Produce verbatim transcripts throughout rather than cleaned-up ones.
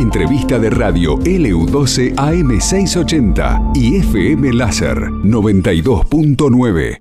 entrevista de radio L U doce A M seiscientos ochenta y F M Láser noventa y dos punto nueve.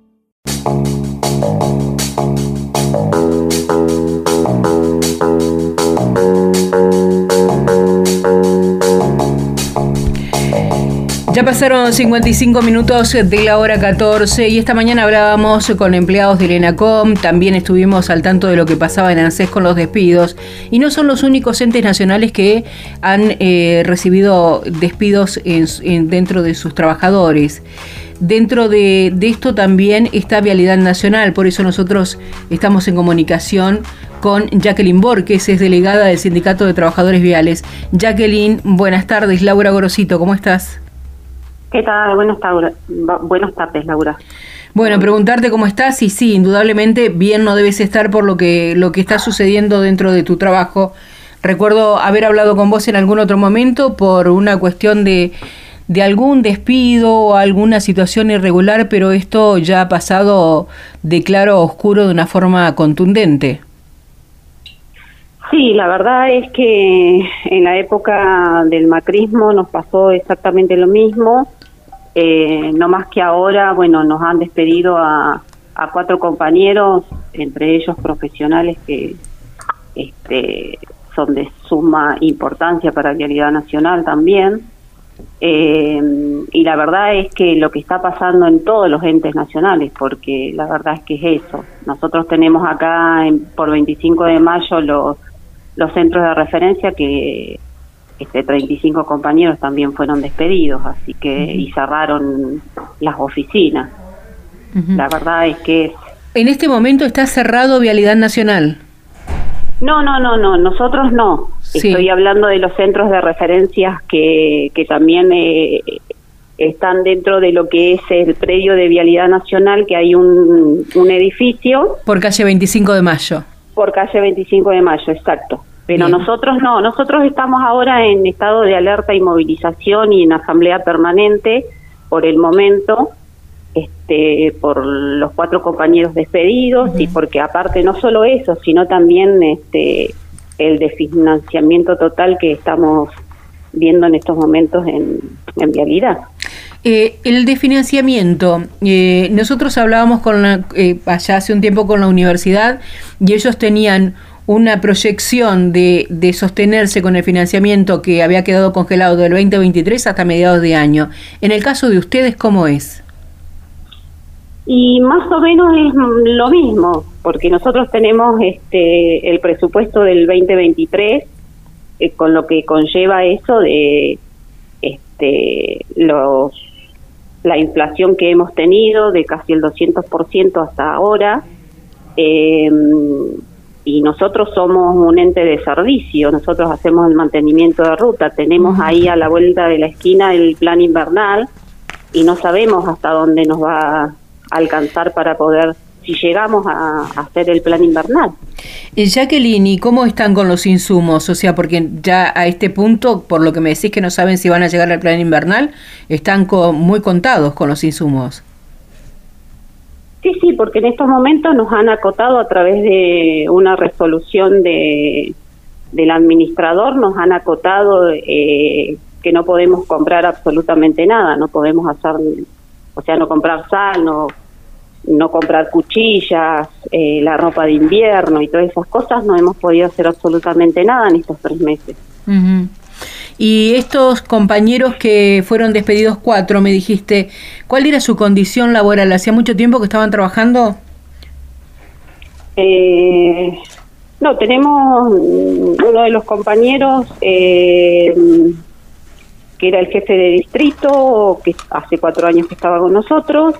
Ya pasaron cincuenta y cinco minutos de la hora catorce y esta mañana hablábamos con empleados del ENACOM, también estuvimos al tanto de lo que pasaba en ANSES con los despidos, y no son los únicos entes nacionales que han eh, recibido despidos en, en, dentro de sus trabajadores. Dentro de, de esto también está Vialidad Nacional, por eso nosotros estamos en comunicación con Jacqueline Borges, es delegada del Sindicato de Trabajadores Viales. Jacqueline, buenas tardes. Laura Gorosito, ¿cómo estás? ¿Qué tal? Buenas tardes, buenas tardes, Laura. Bueno, preguntarte cómo estás y sí, indudablemente bien no debes estar por lo que lo que está sucediendo dentro de tu trabajo. Recuerdo haber hablado con vos en algún otro momento por una cuestión de, de algún despido o alguna situación irregular, pero esto ya ha pasado de claro a oscuro de una forma contundente. Sí, la verdad es que en la época del macrismo nos pasó exactamente lo mismo. Eh, no más que ahora, bueno, nos han despedido a, a cuatro compañeros, entre ellos profesionales que este, son de suma importancia para Vialidad Nacional también. Eh, y la verdad es que lo que está pasando en todos los entes nacionales, porque la verdad es que es eso. Nosotros tenemos acá en, por veinticinco de mayo los, los centros de referencia que... Este, treinta y cinco compañeros también fueron despedidos, así que uh-huh. y cerraron las oficinas. Uh-huh. La verdad es que... ¿En este momento está cerrado Vialidad Nacional? No, no, no, no, nosotros no. Sí. Estoy hablando de los centros de referencias que, que también eh, están dentro de lo que es el predio de Vialidad Nacional, que hay un, un edificio... Por calle veinticinco de mayo. Por calle veinticinco de mayo, exacto. Pero Bien. nosotros no, nosotros estamos ahora en estado de alerta y movilización y en asamblea permanente por el momento, este, por los cuatro compañeros despedidos uh-huh. y porque aparte no solo eso, sino también este, el desfinanciamiento total que estamos viendo en estos momentos en, en Vialidad. Eh, el desfinanciamiento, eh, nosotros hablábamos con la, eh, allá hace un tiempo con la universidad y ellos tenían una proyección de, de sostenerse con el financiamiento que había quedado congelado del veinte veintitrés hasta mediados de año. En el caso de ustedes, ¿cómo es? Y más o menos es lo mismo, porque nosotros tenemos este el presupuesto del veinte veintitrés, eh, con lo que conlleva eso de este los la inflación que hemos tenido de casi el doscientos por ciento hasta ahora. Eh, y nosotros somos un ente de servicio, nosotros hacemos el mantenimiento de ruta, tenemos ahí a la vuelta de la esquina el plan invernal y no sabemos hasta dónde nos va a alcanzar para poder, si llegamos a, a hacer el plan invernal. Eh, Jacqueline, ¿y cómo están con los insumos? O sea, porque ya a este punto, por lo que me decís que no saben si van a llegar al plan invernal, están con, muy contados con los insumos. Sí, sí, porque en estos momentos nos han acotado a través de una resolución de del administrador, nos han acotado eh, que no podemos comprar absolutamente nada, no podemos hacer, o sea, no comprar sal, no, no comprar cuchillas, eh, la ropa de invierno y todas esas cosas, no hemos podido hacer absolutamente nada en estos tres meses. Uh-huh. Y estos compañeros que fueron despedidos cuatro, me dijiste, ¿cuál era su condición laboral? ¿Hacía mucho tiempo que estaban trabajando? Eh, no, tenemos uno de los compañeros eh, que era el jefe de distrito, que hace cuatro años que estaba con nosotros,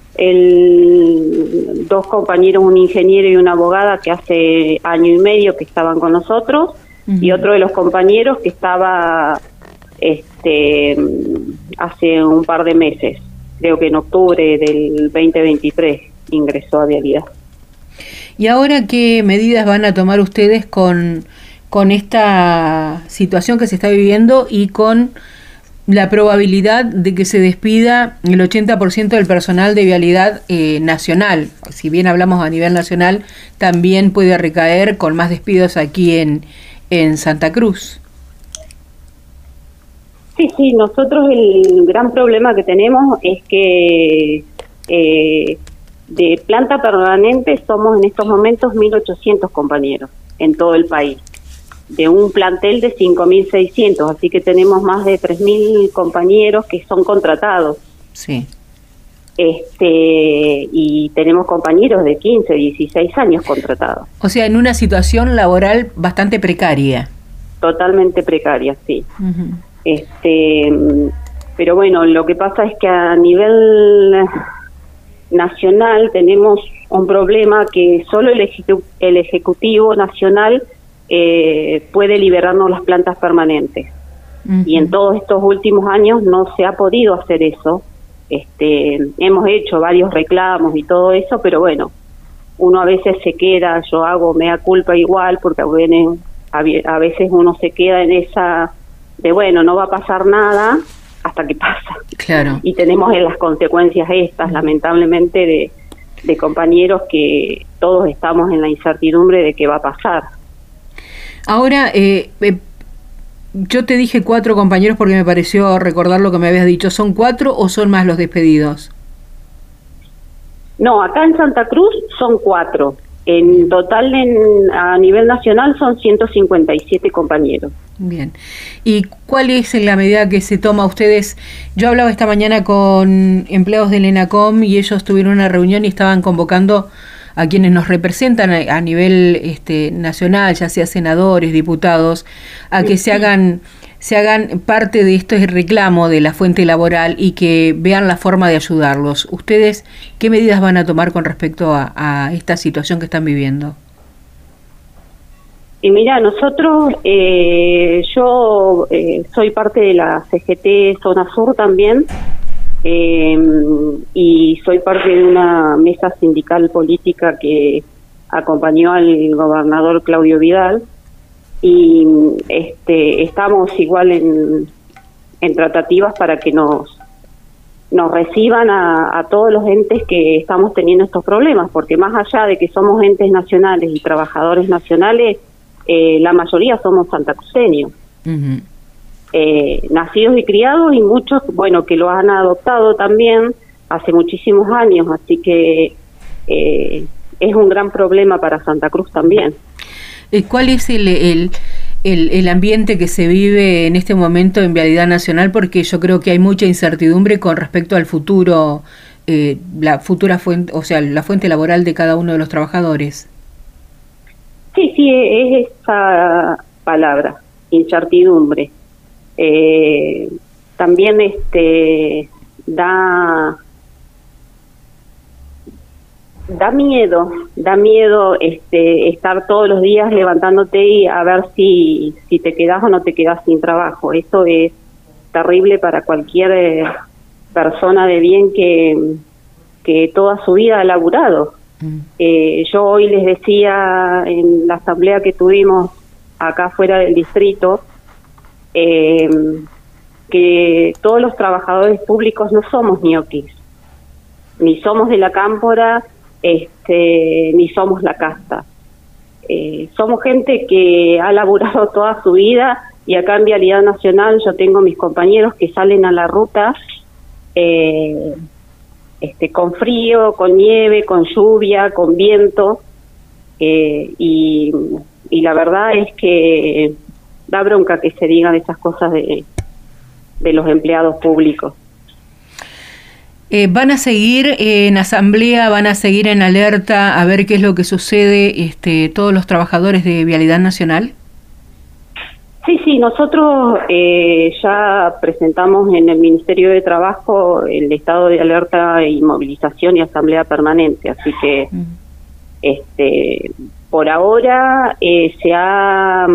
el, dos compañeros, un ingeniero y una abogada que hace año y medio que estaban con nosotros, uh-huh. y otro de los compañeros que estaba este hace un par de meses, creo que en octubre del veinte veintitrés ingresó a Vialidad. ¿Y ahora qué medidas van a tomar ustedes con, con esta situación que se está viviendo y con la probabilidad de que se despida el ochenta por ciento del personal de Vialidad eh, nacional? Si bien hablamos a nivel nacional, también puede recaer con más despidos aquí en, en Santa Cruz. Sí, sí, nosotros el gran problema que tenemos es que eh, de planta permanente somos en estos momentos mil ochocientos compañeros en todo el país, de un plantel de cinco mil seiscientos, así que tenemos más de tres mil compañeros que son contratados. Sí. Este, y tenemos compañeros de quince, dieciséis años contratados. O sea, en una situación laboral bastante precaria. Totalmente precaria, sí. Uh-huh. Este, pero bueno, lo que pasa es que a nivel nacional tenemos un problema que solo el, ejecu el Ejecutivo Nacional eh, puede liberarnos las plantas permanentes. Uh-huh. Y en todos estos últimos años no se ha podido hacer eso. Este, hemos hecho varios reclamos y todo eso, pero bueno, uno a veces se queda, yo hago mea culpa igual, porque a veces uno se queda en esa de bueno, no va a pasar nada hasta que pasa. Claro. Y tenemos las consecuencias estas, lamentablemente, de, de compañeros que todos estamos en la incertidumbre de qué va a pasar. Ahora, eh, eh, yo te dije cuatro compañeros porque me pareció recordar lo que me habías dicho. ¿Son cuatro o son más los despedidos? No, acá en Santa Cruz son cuatro. En total, en, a nivel nacional, son ciento cincuenta y siete compañeros. Bien. ¿Y cuál es la medida que se toma ustedes? Yo hablaba esta mañana con empleados del ENACOM y ellos tuvieron una reunión y estaban convocando a quienes nos representan a, a nivel este, nacional, ya sea senadores, diputados, a que se hagan se hagan parte de este reclamo de la fuente laboral y que vean la forma de ayudarlos. ¿Ustedes qué medidas van a tomar con respecto a, a esta situación que están viviendo? Y mira, nosotros, eh, yo eh, soy parte de la C G T Zona Sur también, eh, y soy parte de una mesa sindical política que acompañó al gobernador Claudio Vidal, y este, estamos igual en, en tratativas para que nos nos reciban a, a todos los entes que estamos teniendo estos problemas, porque más allá de que somos entes nacionales y trabajadores nacionales, eh, la mayoría somos santacruceños, uh-huh. eh, nacidos y criados, y muchos, bueno, que lo han adoptado también hace muchísimos años, así que eh, es un gran problema para Santa Cruz también. ¿Cuál es el, el, el, el ambiente que se vive en este momento en Vialidad Nacional? Porque yo creo que hay mucha incertidumbre con respecto al futuro, eh, la futura fuente, o sea, la fuente laboral de cada uno de los trabajadores. Sí, sí, es esa palabra, incertidumbre. Eh, también este da... Da miedo, da miedo este estar todos los días levantándote y a ver si si te quedás o no te quedás sin trabajo. Eso es terrible para cualquier eh, persona de bien que, que toda su vida ha laburado. Mm. Eh, yo hoy les decía en la asamblea que tuvimos acá fuera del distrito eh, que todos los trabajadores públicos no somos ñoquis, ni somos de la cámpora, Este, ni somos la casta. Eh, somos gente que ha laburado toda su vida, y acá en Vialidad Nacional yo tengo mis compañeros que salen a la ruta eh, este, con frío, con nieve, con lluvia, con viento, eh, y, y la verdad es que da bronca que se digan esas cosas de, de los empleados públicos. Eh, ¿Van a seguir eh, en asamblea, van a seguir en alerta a ver qué es lo que sucede este, todos los trabajadores de Vialidad Nacional? Sí, sí, nosotros eh, ya presentamos en el Ministerio de Trabajo el estado de alerta y movilización y asamblea permanente, así que uh-huh. este, por ahora eh, se ha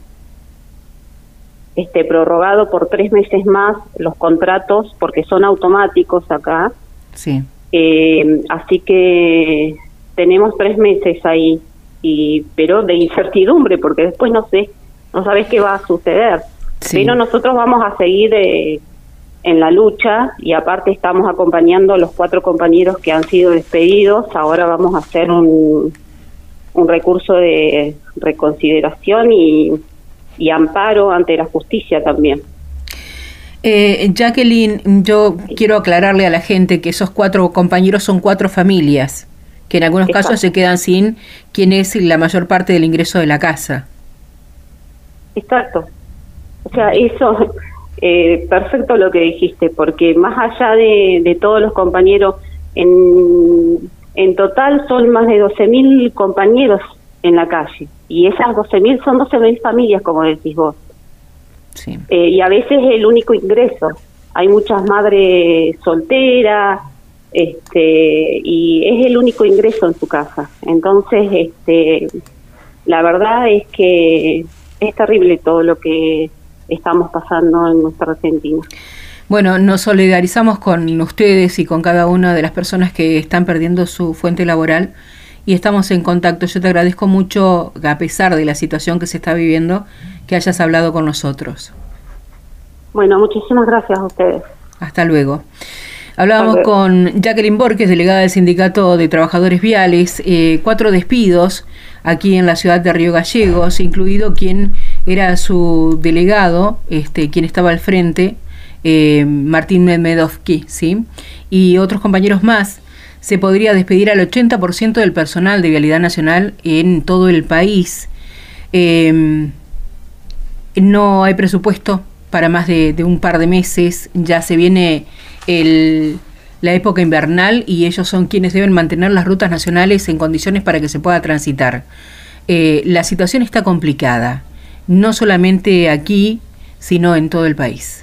Este, prorrogado por tres meses más los contratos, porque son automáticos acá. Sí. Eh, así que tenemos tres meses ahí, y pero de incertidumbre, porque después no sé, no sabes qué va a suceder. Sí. Pero nosotros vamos a seguir eh, en la lucha, y aparte estamos acompañando a los cuatro compañeros que han sido despedidos. Ahora vamos a hacer un, un recurso de reconsideración y y amparo ante la justicia también. Eh, Jacqueline, yo quiero aclararle a la gente que esos cuatro compañeros son cuatro familias, que en algunos Exacto. casos se quedan sin quien es la mayor parte del ingreso de la casa. Exacto. O sea, eso, eh, perfecto lo que dijiste, porque más allá de, de todos los compañeros, en, en total son más de doce mil compañeros en la calle, y esas doce mil son doce mil familias, como decís vos. Sí. Eh, y a veces es el único ingreso. Hay muchas madres solteras, este, y es el único ingreso en su casa. Entonces, este, la verdad es que es terrible todo lo que estamos pasando en nuestra Argentina. Bueno, nos solidarizamos con ustedes y con cada una de las personas que están perdiendo su fuente laboral y estamos en contacto. Yo te agradezco mucho, a pesar de la situación que se está viviendo, que hayas hablado con nosotros. Bueno, muchísimas gracias a ustedes. Hasta luego. Hablábamos con Jacqueline Borges, delegada del Sindicato de Trabajadores Viales, eh, cuatro despidos aquí en la ciudad de Río Gallegos, incluido quien era su delegado, este, quien estaba al frente, eh, Martín Medvedovsky, ¿sí? Y otros compañeros más. Se podría despedir al ochenta por ciento del personal de Vialidad Nacional en todo el país. Eh, no hay presupuesto para más de, de un par de meses, ya se viene el, la época invernal y ellos son quienes deben mantener las rutas nacionales en condiciones para que se pueda transitar. Eh, la situación está complicada, no solamente aquí, sino en todo el país.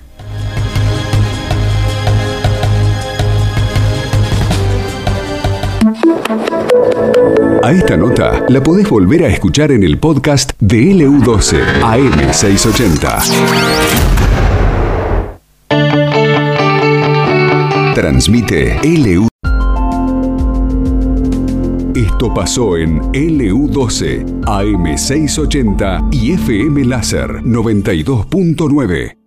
A esta nota la podés volver a escuchar en el podcast de L U doce A M seiscientos ochenta. Transmite L U. Esto pasó en L U doce A M seiscientos ochenta y F M Láser noventa y dos punto nueve.